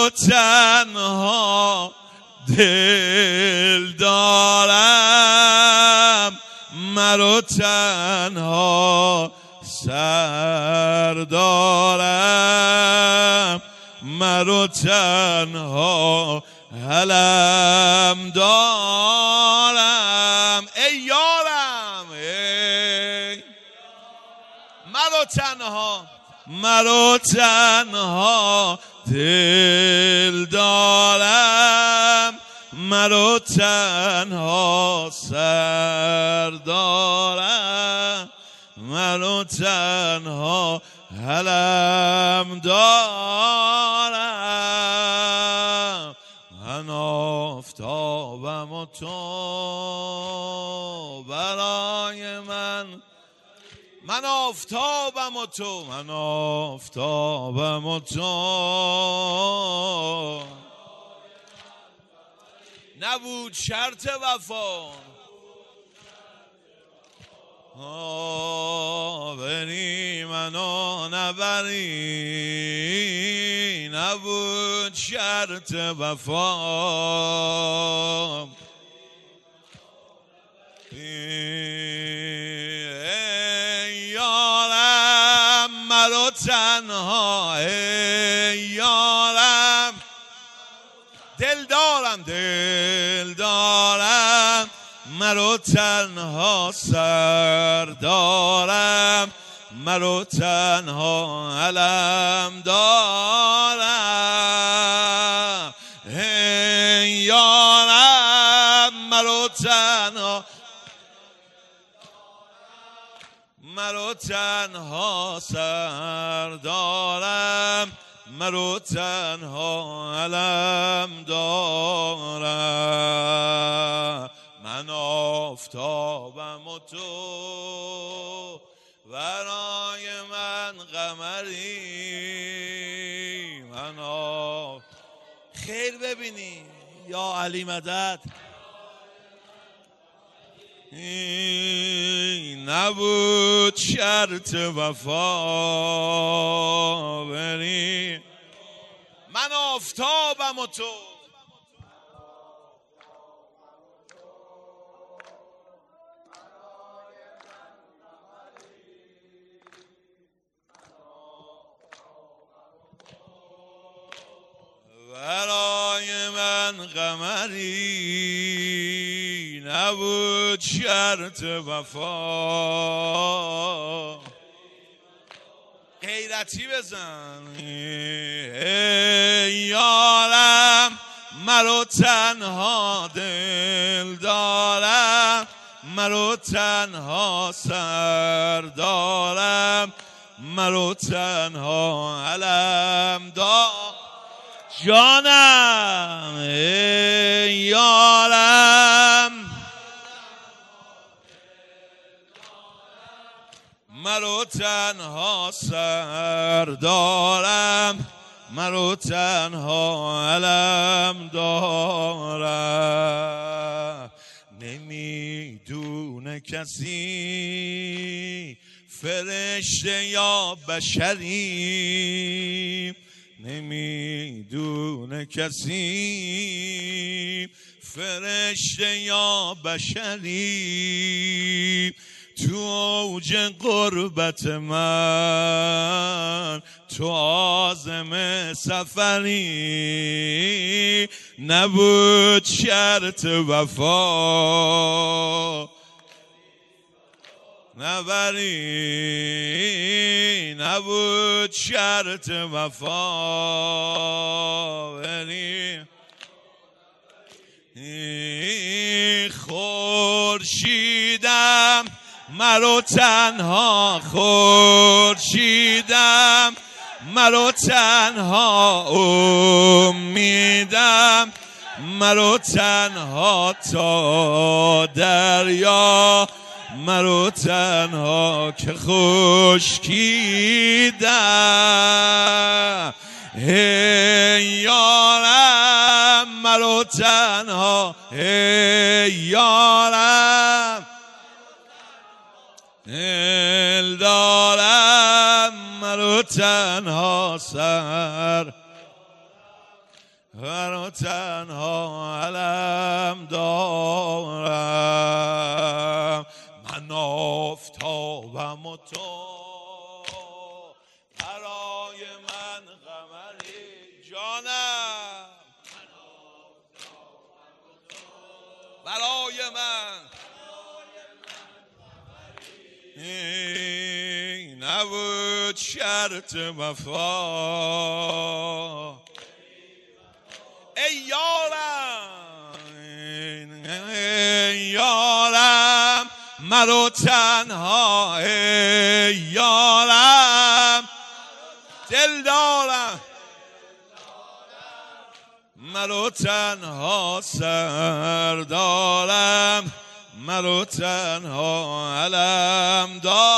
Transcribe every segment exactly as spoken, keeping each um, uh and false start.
تنها دل دارم، مرا تنها سر دارم، مرا تنها علم دارم. ای یارم ای مرا تنها، مرا تنها دل دارم، مرا تنها سر دارم، مرا تنها علم دارم. من آفتابم و تو برای من، من آفتابم و تو، من آفتابم و تو، نبود شرط وفا بری منو نبری، نبود شرط وفا. ای یارم مرا تنها، ای یارم دل دارم، دل دارم، مرا تنها سر دارم، مرا تنها علم دارم. ای یارم مرا تنها، مرا تنها سر دارم، مرا تنها علم دارم. من آفتابم و تو برای من قمری، من آف... خیر ببینی یا علی مدد. نبود شرط وفا بری، من آفتابم و تو برای من قمری، نبود شرط وفا. غیرتی بزن. ای یارم مرا تنها دل دارم، مرا تنها سر دارم، مرا تنها علم دارم. جانم ای یارم مرا تنها سر دارم، مرا تنها علم دارم. نمیدونه کسی فرشته یا بشری، نمیدونه کسی فرشته یا بشری، تو اوج قربت من تو عازم سفری، نبود شرط وفا نبری، نبود شرط وفا بری. خورشیدم مرا تنها، خورشیدم مرا تنها امیدم، مرا تنها تا دریا، مرا تنها که خشکیدم. ای یارم مرا تنها، ای یارم دل دارم، مرا تنها سر برا تنها علم دارم. من آفتابم و تو برای من قمری جانم. برای من این نبود شرط وفا. ای یارم ای یارم مرو تنها، ای یارم دل دارم مرو تنها، سر دارم مرو تنها، علم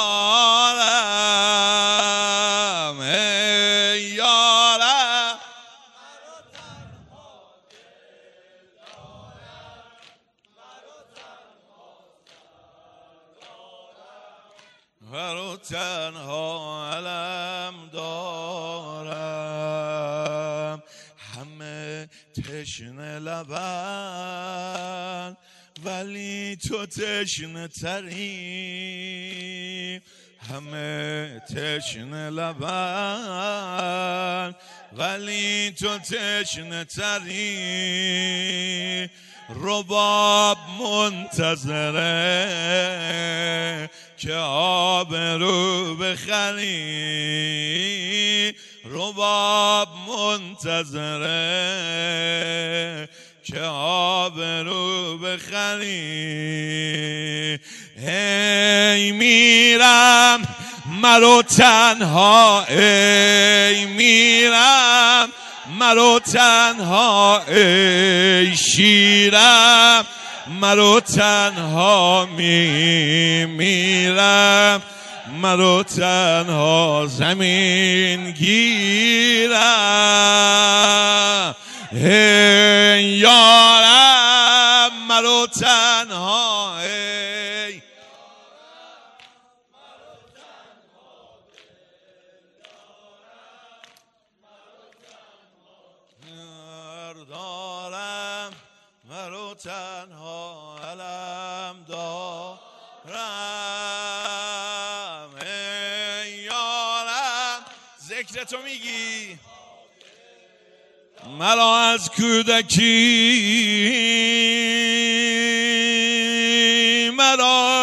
دارم. ای یارم مرو تنها، علم دارم. همه تشنه لبن ولی تو تشنه تری. همه تشنه لبن ولی تو تشنه تری. رباب منتظره که آبرو بخری. رباب منتظره که آبرو بخری. ای میرم مرو تنها، ای میرم مرو تنها، ای شیرم مرو تنها، می میرم مرو تنها، زمین گیرم. ای یارم مرو تنها، ای دارم مرو تنها، علم دارم. ای یارم ذکر تو میگی مرا از کودکی، مرا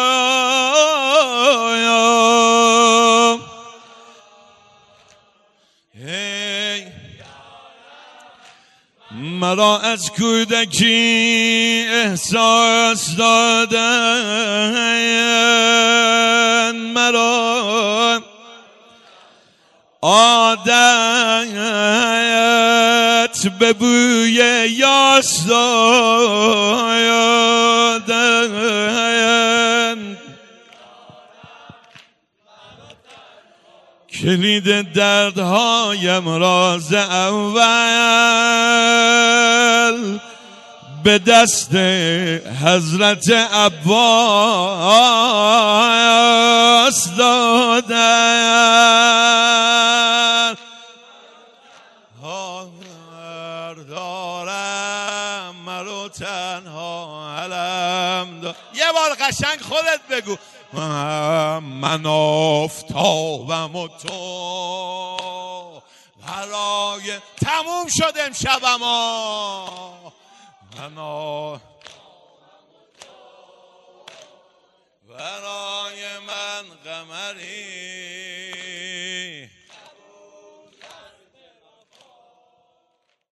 ای مرا از کودکی احساس دادن، مرا عادت به بوی یاس دادن. کلید دردهایم راز اول به دست حضرت عباس دادن. دارم مرو تنها، علم دارم. یه بار قشنگ خودت بگو. من آفتابم و تو برای تموم شد امشبم. من